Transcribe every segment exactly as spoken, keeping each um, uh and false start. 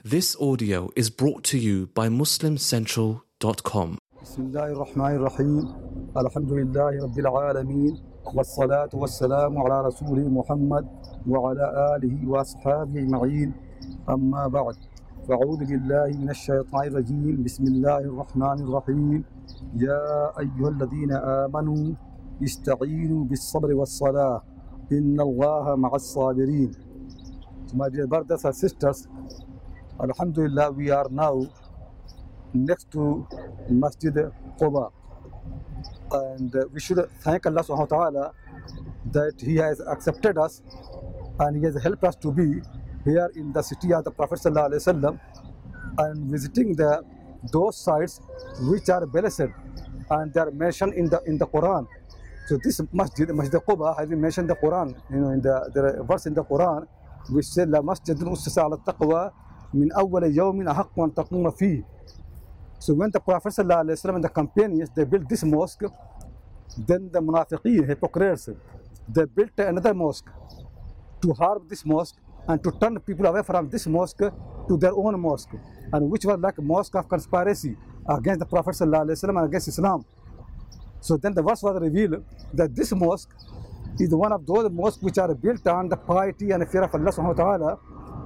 This audio is brought to you by muslim central dot com. Bismillahirrahmanirrahim. Alhamdulillahi Rabbil Alameen. Wassalatu wassalamu ala Rasuli Muhammad wa ala alihi wa ashabihi ajma'in. Amma ba'd. Fa'udhu billahi minash shaitanir rajim. Bismillahir rahmanir rahim. Ya ayyuhalladhina amanu ista'inu bis sabri was salah. Inna Allaha ma'as sabirin. So my dear brothers and sisters, Alhamdulillah, we are now next to Masjid Quba, and uh, we should thank Allah subhanahu wa ta'ala that He has accepted us and He has helped us to be here in the city of the Prophet sallallahu alaihi wasallam and visiting the those sites which are blessed and they are mentioned in the in the Quran. So this Masjid, Masjid Quba, has been mentioned in the Quran. You know, in the there are verse in the Quran which says, "La masjidun ussisa ala taqwa min awwal yawmin ahaqqu an taquma fihi." So when the Prophet sallallahu alaihi wasallam and the companions, they built this mosque, then the munafiqeen, hypocrites, they built another mosque to harm this mosque and to turn people away from this mosque to their own mosque, and which was like a mosque of conspiracy against the Prophet sallallahu alaihi wasallam and against Islam. So then the verse was revealed that this mosque is one of those mosques which are built on the piety and the fear of Allah subhanahu wa ta'ala.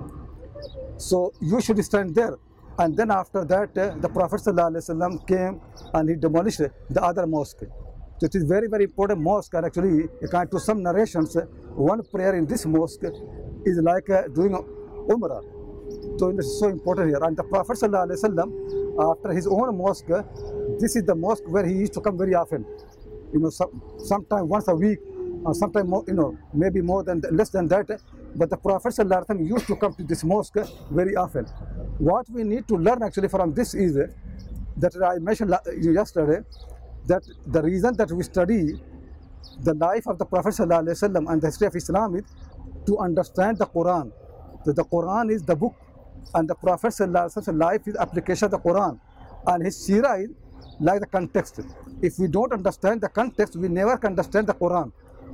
So you should stand there. And then after that, uh, the Prophet ﷺ came and he demolished the other mosque. So it is very, very important mosque. And actually, according to some narrations, uh, one prayer in this mosque is like uh, doing Umrah. So it is so important here. And the Prophet ﷺ, after his own mosque, this is the mosque where he used to come very often. You know, some, sometime once a week, or sometime more, you know, maybe more than less than that. But the Prophet ﷺ used to come to this mosque very often. What we need to learn actually from this is that I mentioned yesterday, that the reason that we study the life of the Prophet ﷺ and the history of Islam is to understand the Quran. So the Quran is the book, and the Prophet ﷺ's life is application of the Quran, and his seerah is like the context. If we don't understand the context, we never can understand the Quran.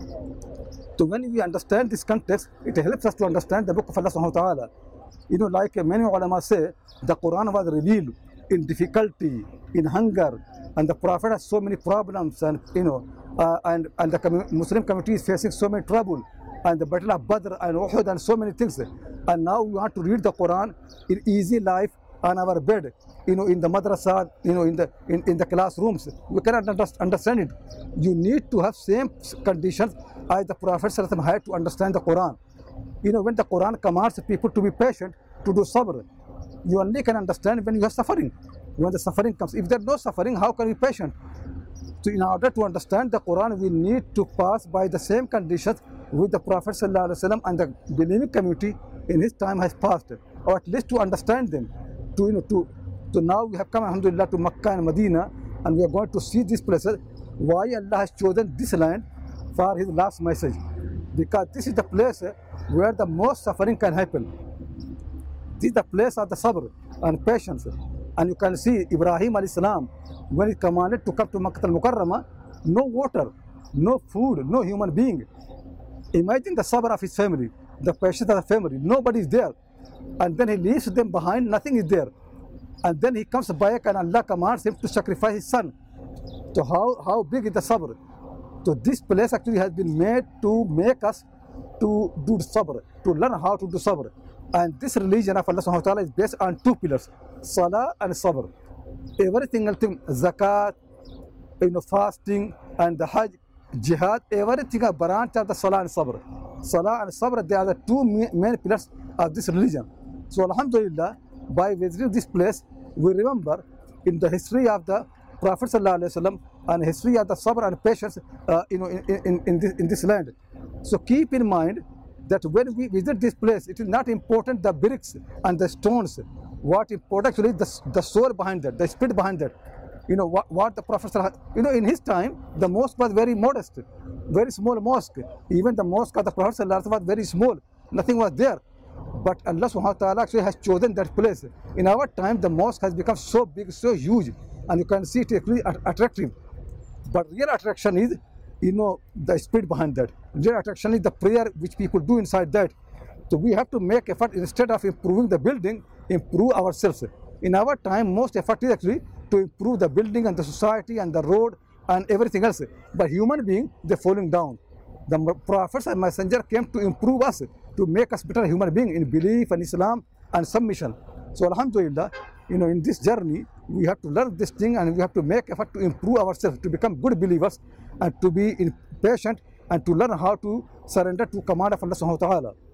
So when we understand this context, it helps us to understand the book of Allah subhanahu wa ta'ala. You know, like many ulama say, the Quran was revealed in difficulty, in hunger, and the Prophet has so many problems, and you know, uh, and and the com Muslim community is facing so many trouble, and the battle of Badr and Uhud and so many things. And now we want to read the Quran in easy life on our bed, you know, in the madrasa, you know, in the in, in the classrooms. We cannot understand it. You need to have same conditions as the Prophet ﷺ had to understand the Quran. You know, when the Quran commands people to be patient, to do sabr, you only can understand when you are suffering. When the suffering comes, if there is no suffering, how can you be patient? So in order to understand the Quran, we need to pass by the same conditions with the Prophet ﷺ and the believing community in his time has passed, or at least to understand them. To, you know, to, so now we have come, alhamdulillah, to Makkah and Medina, and we are going to see these places. Why Allah has chosen this land for His last message? Because this is the place where the most suffering can happen. This is the place of the sabr and patience. And you can see Ibrahim alayhi salam, when he commanded to come to Makkah al-Mukarramah, no water, no food, no human being. Imagine the sabr of his family, the patience of the family, nobody is there. And then he leaves them behind, nothing is there. And then he comes back and Allah commands him to sacrifice his son. So how, how big is the sabr? So this place actually has been made to make us to do sabr, to learn how to do sabr. And this religion of Allah subhanahu wa ta'ala is based on two pillars, salah and sabr. Everything else, zakat, you know, fasting and the hajj, jihad, everything a branch of the salah and sabr. Salah and sabr, they are the two main pillars of this religion. So alhamdulillah, by visiting this place, we remember in the history of the Prophet sallallahu alaihi wasallam and history of the sabr and patience, uh, you know, in, in, in, this, in this land. So keep in mind that when we visit this place, it is not important the bricks and the stones. What important actually is the, the soul behind that, the spirit behind that. You know, what, what the Prophet, you know, in his time, the mosque was very modest, very small mosque. Even the mosque of the Prophet sallallahu alaihi wasallam was very small, nothing was there. But Allah subhanahu wa ta'ala actually has chosen that place. In our time, the mosque has become so big, so huge, and you can see it actually attractive. But real attraction is, you know, the spirit behind that. Real attraction is the prayer which people do inside that. So we have to make effort instead of improving the building, improve ourselves. In our time, most effort is actually to improve the building and the society and the road and everything else. But human being, they're falling down. The prophets and messenger came to improve us, to make us better human being in belief and Islam and submission. So Alhamdulillah, you know, in this journey, we have to learn this thing and we have to make effort to improve ourselves, to become good believers and to be patient and to learn how to surrender to command of Allah subhanahu wa ta'ala.